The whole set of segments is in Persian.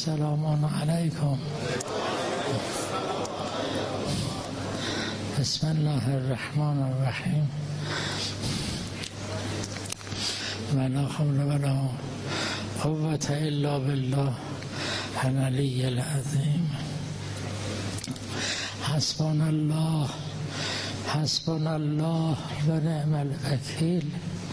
سلام علیکم. بسم الله الرحمن الرحیم. ولا حول ولا قوة الا بالله العلی العظیم. حسبنا الله حسبنا الله و نعم الوکیل.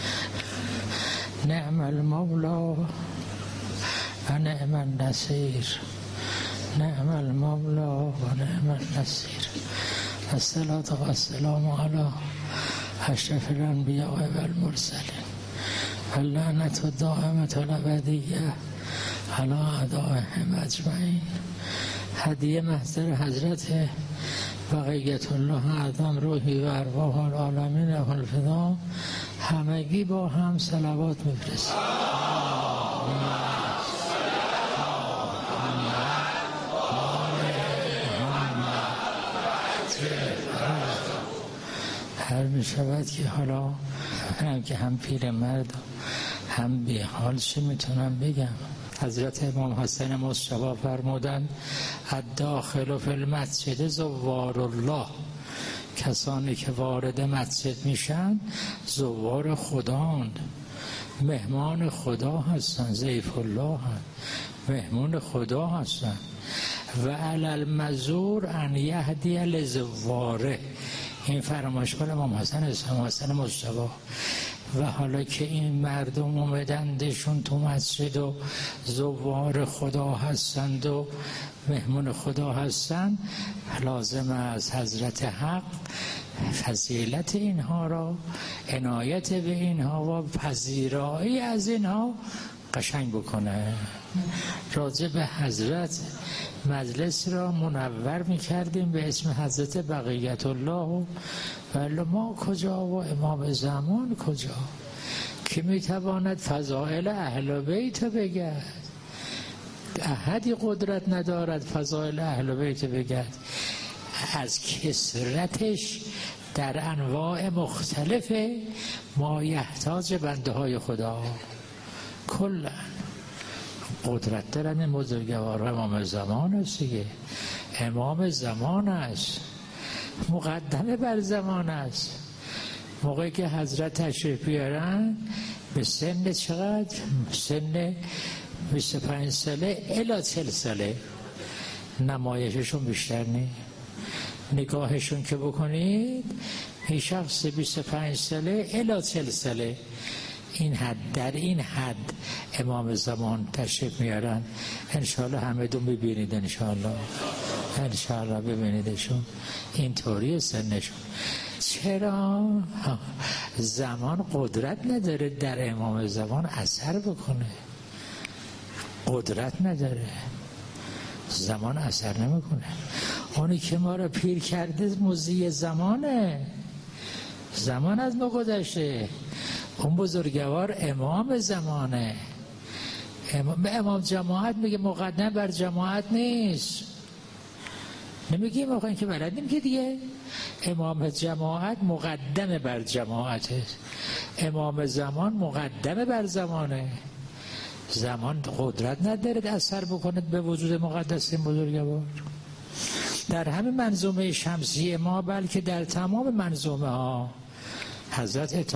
نعم المولا و نعم النصیر. نعم المولا و نعم النصیر. الصلاة والسلام علی اشرف الانبیاء و المرسلین و اللعنة الدائمة الابدیة علی اعدائهم اجمعین. هدیه محضر حضرت بقیت الله اعظم روحی و ارواح العالمین له الفدا. همگی با هم صلوات میفرستیم. هر میشود که حالا هم که هم پیر مرد هم بی حال چه میتونم بگم. حضرت امام حسین مصطفی فرمودند الداخل فی المسجد زوار الله. کسانی که وارد مسجد میشن زوار خداند، مهمان خدا هستن، ضیف الله هستن، مهمان خدا هستن. و علی المزور ان یهدی لزواره. این فرمایشات امام حسین مصطفی. و حالا که این مردم اومدندشون تو مسجد و زوار خدا هستند و مهمون خدا هستند، لازم از حضرت حق فضیلت اینها را، عنایت به اینها و پذیرایی از اینها قشنگ بکنه. راجع به حضرت مجلس را منور می‌کردیم به اسم حضرت بقیت الله، ولی ما کجا و امام زمان کجا که میتواند فضائل اهل بیت بگد؟ احدی قدرت ندارد فضائل اهل بیت بگد. از کثرتش در انواع مختلف ما یحتاج بنده های خدا کلا قدرت دارن. این بزرگوار امام زمان است دیگه. امام زمان است، مقدمه بر زمان است. موقعی که حضرت تشریف بیارن به سن چقدر؟ سن 25 ساله الی 40 ساله. نمایششون بیشتر نی. نگاهشون که بکنید این شخص 25 ساله الی 40 ساله، این حد، در این حد امام زمان تشریف میارن. انشاءالله همه دون ببینید، انشاءالله ببینیدشون اینطوری سنشون. چرا؟ زمان قدرت نداره در امام زمان اثر بکنه. قدرت نداره، زمان اثر نمیکنه. اونی که ما رو پیر کرده مضی زمانه. زمان از ما گذشته. اون بزرگوار امام زمانه. امام جماعت میگه مقدم بر جماعت نیست. نمیگیم آقا این که بلد نمیگه دیگه. امام جماعت مقدم بر جماعته. امام زمان مقدم بر زمانه. زمان قدرت نداره اثر بکنه به وجود مقدس این بزرگوار. در همین منظومه شمسی ما، بلکه در تمام منظومه ها حضرت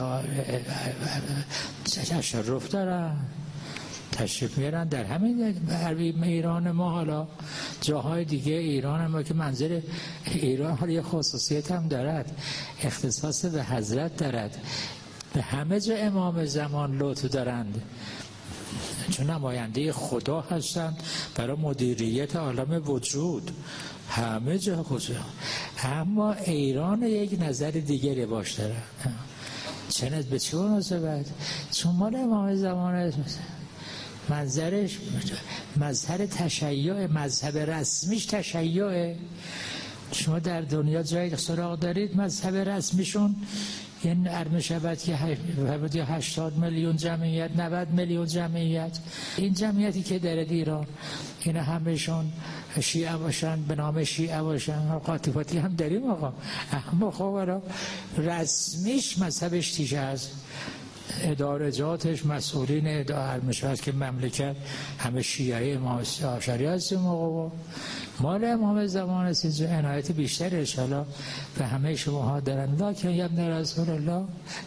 تشرف دارن، تشریف میارن. در همین ایران ما، حالا جاهای دیگه ایران ما که منظر ایران حالا یه خصوصیت هم دارد، اختصاص به حضرت دارد. به همه جا امام زمان لطف دارند، چون نماینده خدا هستند برای مدیریت عالم وجود. همه جا کجا. اما ایران یک نظر دیگری باش داره. چند به چه مناسبت؟ چون مال امام زمان منظرش مذهب تشیع، مذهب رسمیش تشیعه. شما در دنیا جایی سراغ دارید مذهب رسمیشون یعنی ارمه شود که 80 میلیون جمعیت، 90 میلیون جمعیت. این جمعیتی که در ایران اینا همشون شیعه باشن، به نام شیعه باشن، قاطباتی هم داریم آقا. اما خب رسمیش مذهبش تیشه هست. ادارجاتش مسئولین اداره میشود که مملکت همه شیعه امام شریعه هستیم و مال امام زمان است. عنایت بیشتر انشاءالله به همه شماها دارن. لکن ابن رسول الله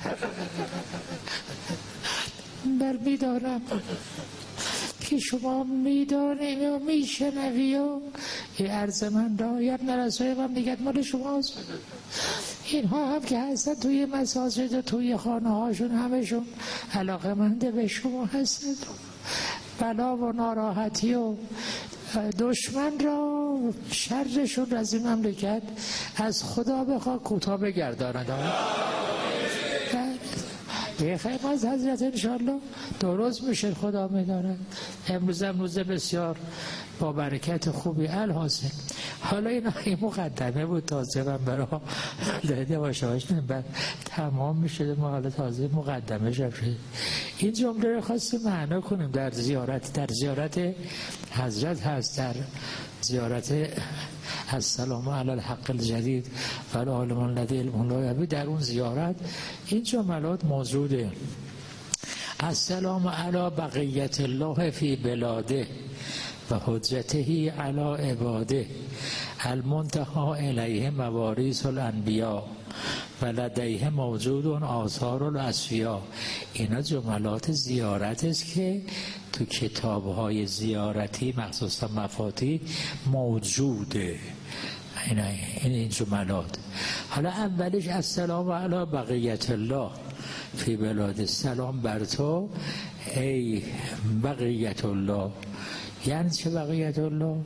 برمیدارم که شما میدانیم یا میشنوی و این عرض من را ابن رسول الله میگه مال شماست. اینها هم که هستن توی مساجد و توی خانه هاشون همشون علاقه‌مند به شما هستن. بلا و ناراحتی و دشمن را شرشون از این مملکت از خدا بخواه کوتاه بگرداند. خیلی از حضرت انشاءالله درست میشه، خدا میداند. امروز بسیار با برکت خوبی الحاصل. حالا این مقدمه بود، تازه من برای داده باشه بعد تمام میشه. ما حالا تازه مقدمه شد. این جمله رو خواستیم معنا کنیم در زیارت حضرت هست، در زیارت السلام علی الحق الجدید و العالم الذی علم لا یبی. در اون زیارت این جملات موجوده: السلام علی بقیت الله فی بلاده و حجته علی عباده المنتهى الیه مواریث الانبیاء و لدیه موجود آثار الاسفیاء. اینا جملات زیارت است که تو کتاب‌های زیارتی مخصوصا مفاتیح موجوده. این جملات. حالا اولش السلام علی بقیت الله فی بلاد، سلام بر تو ای بقیت الله. یعنی چه بقیت الله؟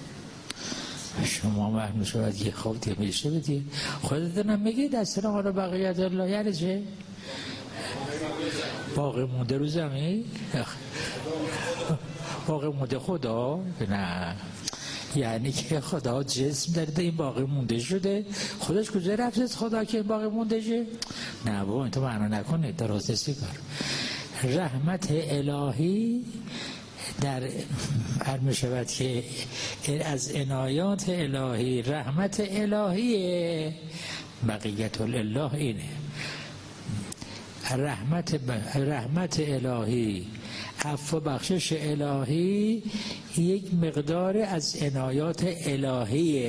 شما محمد شاید یه خواب دیگه میشه بدید خودتونم میگید السلام علی بقیت الله یعنی چه؟ باقی مونده رو زمین؟ باقی مونده خدا؟ نه، یعنی که خدا جسم داره این باقی مونده شده. خودش کجا رفت خدا که باقی مونده شه؟ نه بابا این تو معنا نکنید، درستی کار. رحمت الهی در علم شود که از عنایات الهی، رحمت الهی بقیت الله اینه. رحمت الهی، عفو و بخشش الهی یک مقدار از عنایات الهی.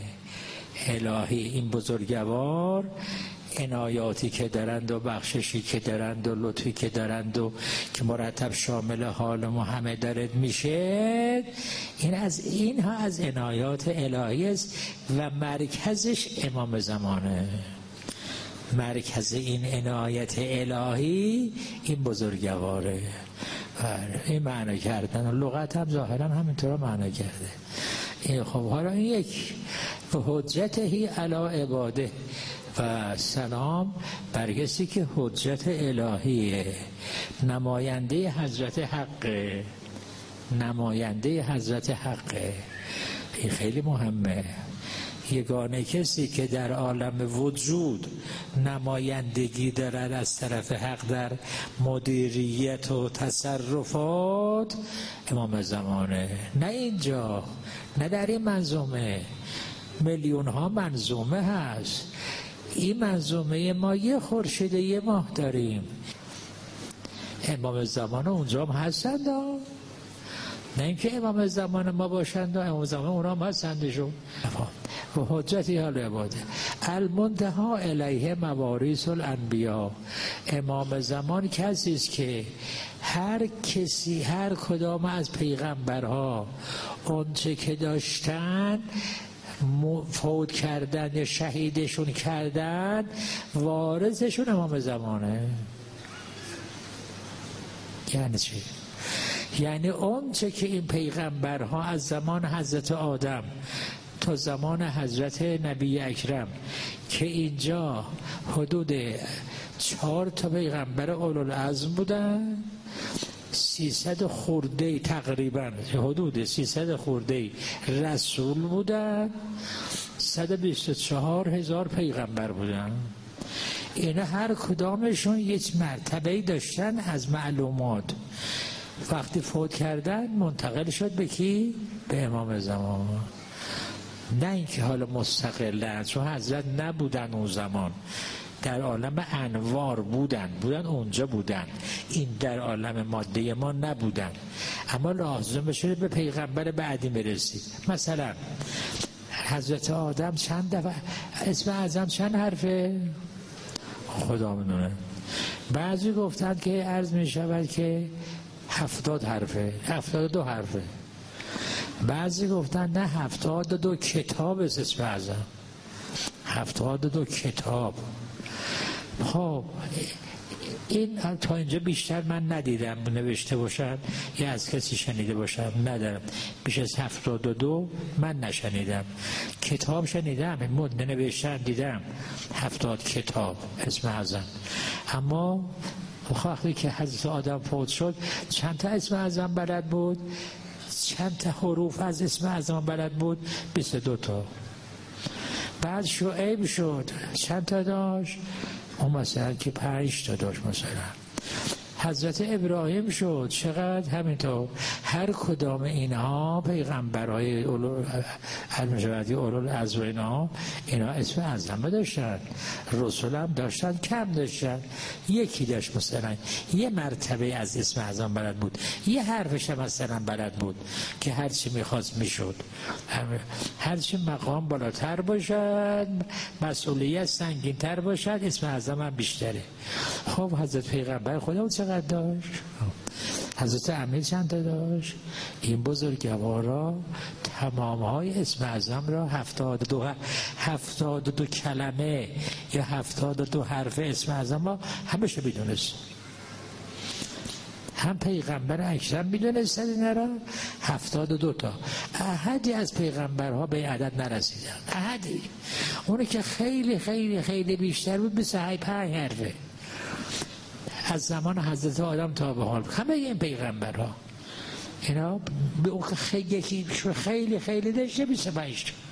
این بزرگوار عنایاتی که دارند و بخششی که دارند و لطفی که دارند و که مرتب شامل حال ما همه دارد میشه، اینها از عنایات الهی است و مرکزش امام زمانه. مرکز این عنایت الهی این بزرگواره. این معنی کردن و لغت هم ظاهرا همینطور معنی کرده. این خب حالا این یک و حجته علی عباده و سلام بر کسی که حجت الهیه، نماینده حضرت حقه. این خیلی مهمه. یگانه کسی که در عالم وجود نمایندگی دارد از طرف حق در مدیریت و تصرفات امام زمانه. نه اینجا، نه در این منظومه، میلیون ها منظومه هست. این منظومه ما یه خورشید یه ماه داریم. امام زمان اونجا هم هستند، نه اینکه امام زمان ما باشند و امام زمان اونا هم هستندشون. و حجتی حال عباده المنتهى الیه مواریث الانبیاء. امام زمان کسی است که هر کدام از پیغمبرها اونچه که داشتن فوت کردن یا شهیدشون کردن، وارثشون امام زمانه. یعنی چی؟ یعنی اون چه که این پیغمبرها از زمان حضرت آدم تا زمان حضرت نبی اکرم که اینجا حدود 4 تا پیغمبر اولوالعزم بودن، 300 خورده تقریبا، حدود 300 خورده رسول بودن، 124,000 پیغمبر بودن. اینا هر کدامشون یک مرتبه‌ای داشتن از معلومات. وقتی فوت کردن منتقل شد به کی؟ به امام زمان. نه اینکه حالا مستقلن، چون حضرت نبودن اون زمان، در عالم انوار بودن اونجا بودن، این در عالم ماده ما نبودن، اما لازم شده به پیغمبر بعدی برسید. مثلا حضرت آدم چند دفعه اسم اعظم چند حرفه؟ خدا میدونه. بعضی گفتن که عرض می شود که 70 حرفه، 72 حرفه. بعضی گفتن نه 72 کتاب است اسم اعظم، 72 کتاب. خب این تا اینجا بیشتر من ندیدم نوشته باشن یا از کسی شنیده باشم، ندارم. بیش از 72 من نشنیدم. کتاب شنیدم، این مدن نوشتن دیدم 70 کتاب اسم اعظم. اما وقتی که حضرت آدم فوت شد چند تا اسم اعظم بلد بود؟ چند تا حروف از اسم اعظم بلد بود؟ 22 تا. بعد شعیب شد چند تا داشت؟ اون مثلا که 5 تا داشت. مثلا حضرت ابراهیم شد چقدر؟ همینطور. هر کدام اینها پیغمبرهای اولوالعزم اینا اسم اعظم داشتن، رسول هم داشتن، کم داشتن. یکی داشت مثلا یه مرتبه از اسم اعظم بلد بود، یه حرفش هم مثلا بلد بود که هرچی میخواست میشد. هرچی مقام بالاتر باشد، مسئولیت سنگین تر باشد، اسم اعظم هم بیشتره. خب حضرت پیغمبر خدا چقدر داشت؟ حضرت امیر چند تا داشت؟ این بزرگوارا تمام های اسم اعظم را 72 کلمه یا 72 حرف اسم اعظم را همشه میدونست. هم پیغمبر اکرم میدونستن اینا را 72 تا. احدی از پیغمبرها به عدد نرسیدن، احدی. اونه که خیلی خیلی خیلی بیشتر بود 25 حرفه از زمان حضرت آدم تا به حال. همه این پیغمبرها اینا به اون خیلی خیلی داشته 25 تا.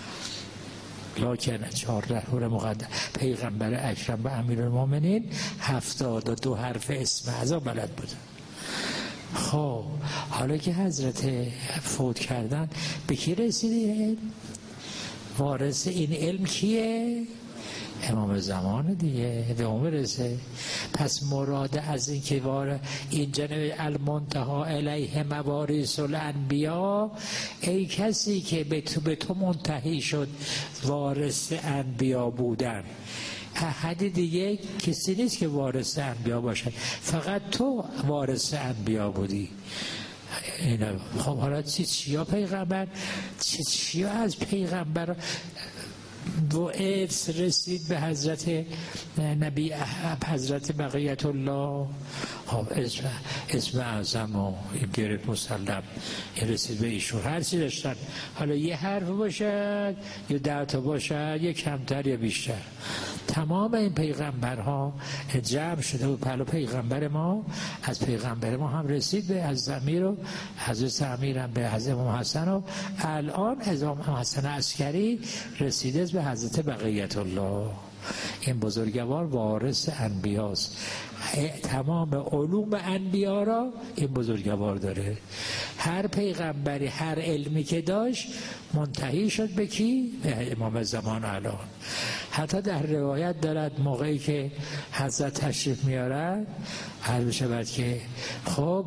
لکن 14 حور مقدم پیغمبر اکرم و امیرالمومنین 72 حرف اسم اعظم بلد بودن. خب حالا که حضرت فوت کردن به کی رسیدید؟ وارث این علم کیه؟ امام زمان دیگه، به اون برسه. پس مراد از این که اینجا المنتها الیه مواریث الانبیا، ای کسی که به تو منتهی شد وارث انبیا بودن. احد دیگه کسی نیست که وارث انبیا باشد، فقط تو وارث انبیا بودی. اینا خب حالا چیا پیغمبر، چیا از پیغمبر و ارث رسید به حضرت نبی حضرت بقیت الله؟ خب اسم اعظم و این گرد مسلم این رسید به ایشون. هر چی داشتن، حالا یه حرف باشد یا 10 تا باشد، یا کمتر یا بیشتر، تمام این پیغمبرها جمع شده و پلو پیغمبر ما از پیغمبر ما هم رسید به از امیر و حضرت امیر هم به حضرت امام حسن و الان از امام حسن عسکری رسیده به حضرت بقیت الله. این بزرگوار وارث انبیاست. تمام علوم انبیا را این بزرگوار داره. هر پیغمبری هر علمی که داشت منتهی شد به کی؟ به امام زمان الان. حتی در روایت دارد موقعی که حضرت تشریف میارد عرض شود که خب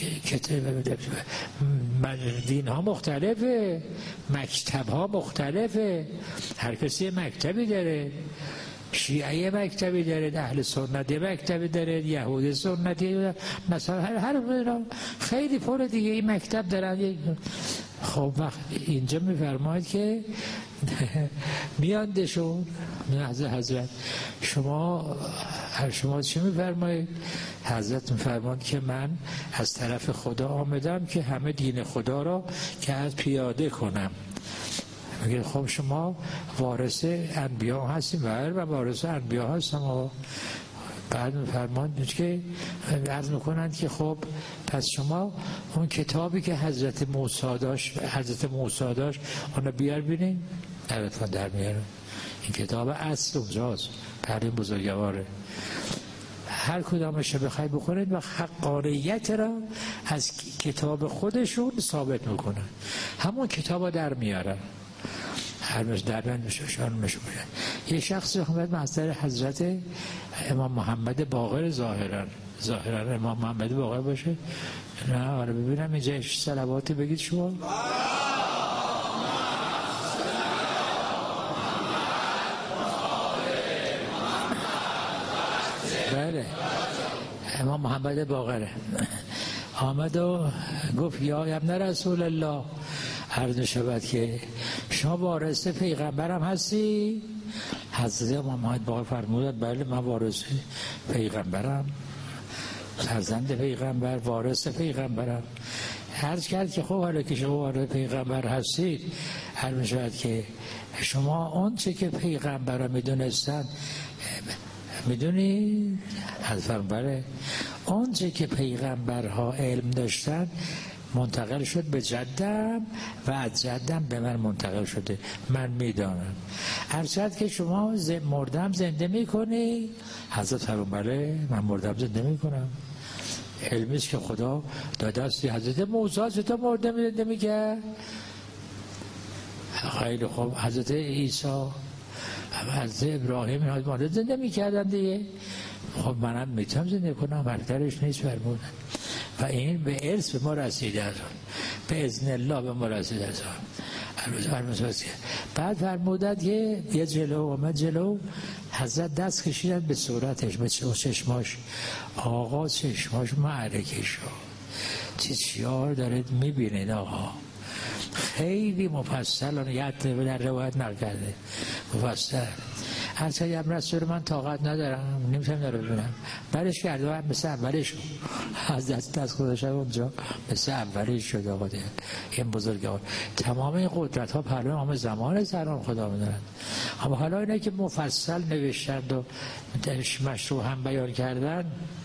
دین ها مختلفه، مکتب ها مختلفه، هر کسی مکتبی داره. شیعه مکتبی داره، اهل سنت مکتبی داره، یهود سنتی، مثلا هر خیلی پر دیگه این مکتب دارن. خب وقت اینجا میفرماید که میاندشون حضرت شما چی میفرمایید؟ حضرت میفرماید که من از طرف خدا آمدم که همه دین خدا را که از پیاده کنم. میگه خب شما وارث انبیا هستیم؟ و وارث انبیا هستم. و بعد میفرماند که عرض میکنند که خب پس شما اون کتابی که حضرت موسی داشت اونو بیار بینیم. در میارم. این کتاب اصل اونجاست، پرین بزرگواره. هر کدامش بخواید بخونید و حقانیت را از کتاب خودشون ثابت میکنن، همون کتاب در میارن. هر روز دربند بشوشان مشموله. یه شخصی خواهد محضر حضرت امام محمد باقر ظاهرا امام محمد باقر باشه. نه آره ببینم اینجا صلواتی بگید شما. بله امام محمد باقره. آمد و گفت یا ابن رسول الله، عرض شود که شما وارث پیغمبرم هستی؟ حضرت امام محمد باقر فرمودند بله من وارث پیغمبرم، فرزند پیغمبر، وارث پیغمبرم. عرض کرد که خب حالا که شما وارث پیغمبر هستید، عرض شود که شما اون چه که پیغمبرها میدونستن میدونی؟ حضرت بله اون چه که پیغمبرها علم داشتن منتقل شد به جدم و از جدم به من منتقل شده، من میدانم. هرچند که شما مردم زنده میکنی؟ حضرت فرمود بله من مردم زنده میکنم. علمیست که خدا داده است. حضرت موسی چطور مردم زنده میکرد؟ خیلی خوب حضرت عیسی، حضرت ابراهیم مردم زنده میکردن دیگه. خب منم میتونم زنده کنم، برترش نیست فرمودن. و این به ارث به ما رسیده است، به اذن الله به ما رسیده است. بعد فرمودند که یه جلو آمد جلو، حضرت دست کشیدن به صورتش، به چشماش. آقا چشماش معرکه شد. چیار دارید میبینید آقا؟ خیلی مفصل در روایت نقل کرده مفصل. هرچه یم رسول من طاقت ندارم نمیتونم داره ببینم. برش کرده هم مثل اولش از دست خودش اونجا مثل اولش شد. آقا دیگه این بزرگوار تمام این قدرت ها پهلوی همه زمان سران خدا میدارند. اما حالا اینه که مفصل نوشتند و مشروع هم بیان کردن،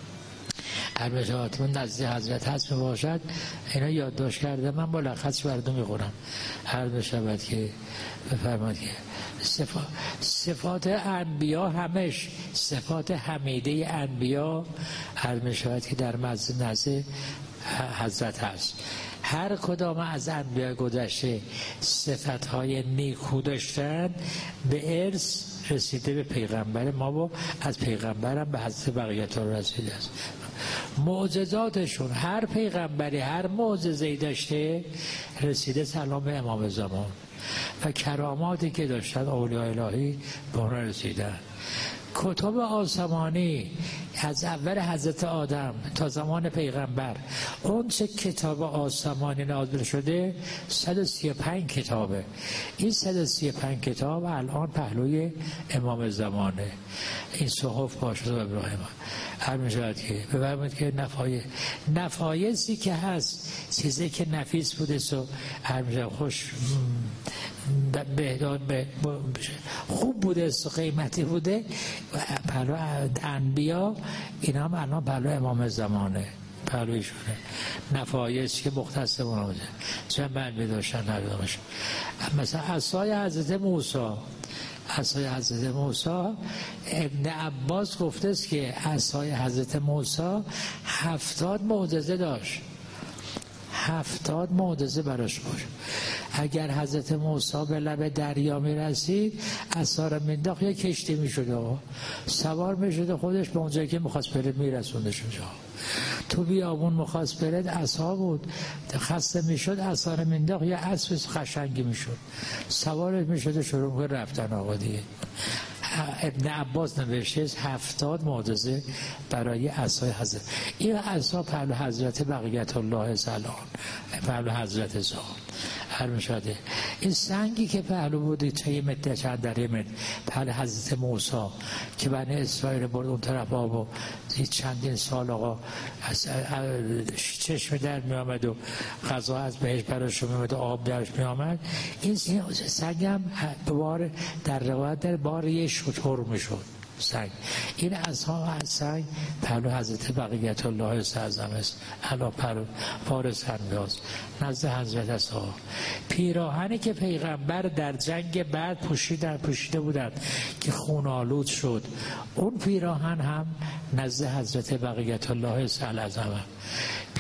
البته نزد حضرت هست می باشد، اینا یادداشت کرده من ملخص بردم میخونم. هر بشود که بفرماد که صفات انبیا همش صفات حمیده انبیا هر بشود که در نزد حضرت هست. هر کدام از انبیا گذشته صفتهای نیکو داشتن به ارث رسیده به پیغمبر ما و از پیغمبرم به حضرت بقیت ها رسیده است. معجزاتشون هر پیغمبری هر معجزه‌ای داشته رسیده سلام به امام زمان و کراماتی که داشتن اولیاء الهی به اون رسیدن. کتب آسمانی از اول حضرت آدم تا زمان پیغمبر اون چه کتاب آسمانی نازل شده 135 کتابه. این 135 کتاب الان پهلوی امام زمانه. این صحف باشه و ابراهیم هر میشود که بفرمایید که نفایسی که هست چیزی که نفیس بوده سو هر میشود خوش خوب بوده است و قیمتی بوده پهلو انبیا، این هم الان پهلو امام زمانه پهلویشونه. نفایس که مختص بوده چند بند داشتن نداشت. مثلا عصای حضرت موسی ابن عباس گفته است که عصای حضرت موسی 70 معجزه داشت. 70 معجزه براش باشه. اگر حضرت موسی به لب دریا می رسید عصا را مینداخت یک کشتی می شد آقا، سوار می شد خودش به اونجایی که میخواست بره می رسوندش اونجا. تو بیابون میخواست بره عصا بود، خسته می شد عصا را مینداخت یه اسب قشنگی می شد سوارش می شد شروع کنه رفتن آقا دیگه. ابن عباس نوشته 70 معجزه برای عصای حضرت. این عصا پهلو حضرت بقیت الله سلام پهلو حضرت زمان هر میشده. این سنگی که پهلو بودی توی مدت چند در مد پهلو حضرت موسی که بنی اسرائیل برد اون طرف آب و چندین سال آقا چشم در می آمد و غذا از بهش براش می آمد و آب درش می آمد. این سنگ هم بار در روایت در بار یه شطور می شد سنگ. این اصحاب از سنگ پهلو حضرت بقیت الله سعظم است. علا پهلو فارس هنداز نزد حضرت اصحاب. پیراهنی که پیغمبر در جنگ بعد پوشیده بودند که خون آلود شد، اون پیراهن هم نزد حضرت بقیت الله سعظم.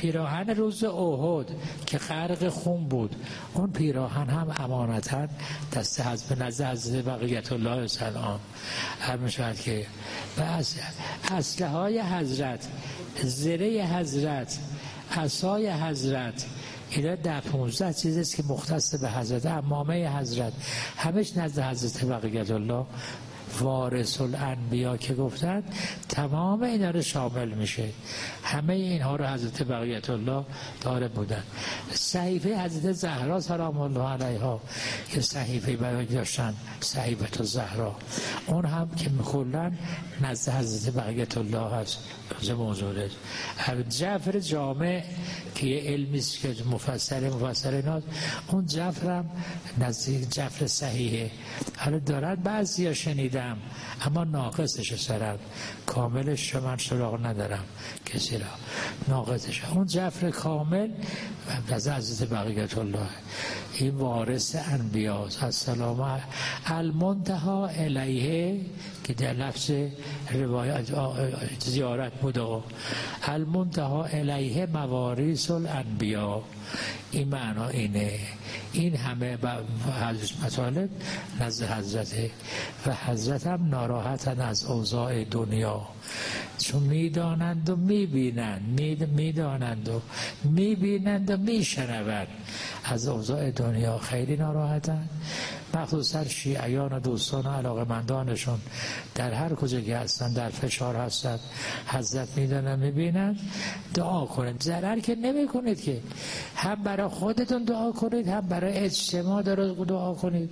پیراهن روز احد که غرق خون بود، اون پیراهن هم امانتا دست حضرت نزد حضرت بقیت الله سلام میشود که بس اسلحه های حضرت، زره حضرت، عصای حضرت، اینا 10-15 چیزیست که مختص به حضرت، عمامه حضرت، همش نزد حضرت بقیت الله وارث الانبیا که گفتن تمام اینا رو شامل میشه. همه اینها رو حضرت بقیت الله داره بودن. صحیفه حضرت زهرا سلام الله علیها که صحیفه برای داشتن، صحیفه الزهرا، اون هم که کلا نزد حضرت بقیت الله هست. موضوع جعفر جامع که یه علمیست که مفسر ایناست، اون جعفر هم نزدیک جعفر صحیحه. حالا دارن بعضی شنیدم اما ناقصش سرم، کاملش من سراغ ندارم کسی را، ناقصش. اون جعفر کامل از حضرت بقیت الله، این وارث انبیاست. السلام المنتهی الیه که در لفظ روایت زیارت بود، المنتهی الیه مواریث الانبیا، این معنا اینه. این همه مطالب نزد حضرته و حضرت هم ناراحتن از اوضاع دنیا، چون میدانند و میبینند، میدانند و میبینند و میشنوند از اوضاع دنیا، خیلی ناراحتن. مخصوصا شیعیان و دوستان و علاقمندانشون در هر کجا که هستن در فشار هستن، حضرت میدانن میبینن. دعا کنید، ضرر که نمی کنید که، هم برای خودتون دعا کنید، هم برای اجتماع دعا کنید،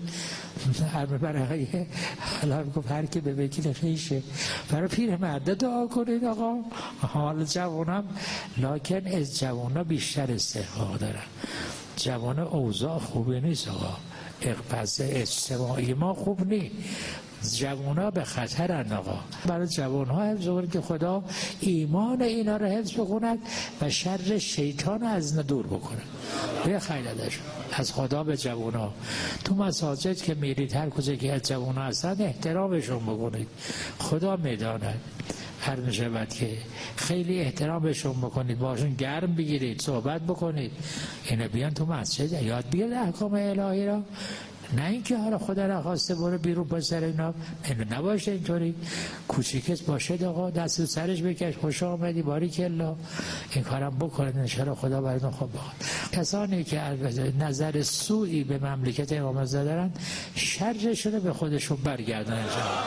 برای حالا گفت هر که به وکیل خیشه، برای پیرمرد دعا کنید. آقا حال جوانم، لکن از جوانا بیشتر استحقاق دارن. جوان اوضاع خوبی نیست آقا، اقباض اجتماعی ما خوب نیست، جوانها به خطرن آقا. برای جوانها حفظ کنید که خدا ایمان اینا رو حفظ بکند و شر شیطان از دور بکنه. بخیر ازشون، از خدا به جوانها. تو مساجد که میرید هر کجا که از جوانها هستن احترامشون بکنید، خدا میداند. هر میشود که خیلی احترامشون بکنید، باشون گرم بگیرید، صحبت بکنید، اینا بیان تو مسجد یاد بگیرن احکام الهی را، نه اینکه حالا خدا نخواسته برو بیرون پسر اینا نباشه. اینطوری کوچیکت باشه آقا، دست رو سرش بکش، خوش آمدی، باریکالله، این کارم بکنید ان شاء الله خدا براتون خوب بخواد. کسانی که نظر سوئی به مملکت امام زاده دارن، شرشون به خودشون برگردن.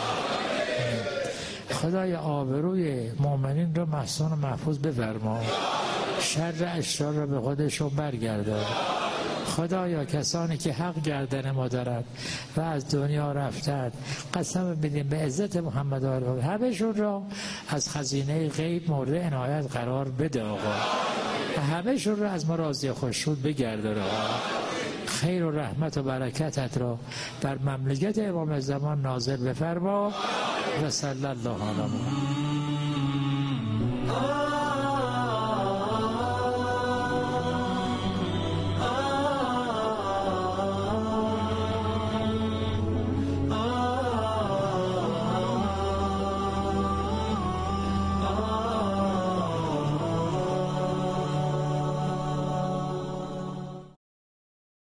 خدای آبروی مؤمنین رو محصون و محفوظ بفرما، شر اشرار رو به خودشون برگردان. خدایا کسانی که حق گردن ما دارند و از دنیا رفتند، قسم بدیم به عزت محمد آل همه‌شون را از خزینه غیب مورد عنایت قرار بده آقا، و همه‌شون را از ما راضی خورشید بگردان آقا. خیر و رحمت و برکتت را بر مملکت امام زمان نازل بفرما و صلی الله علیه و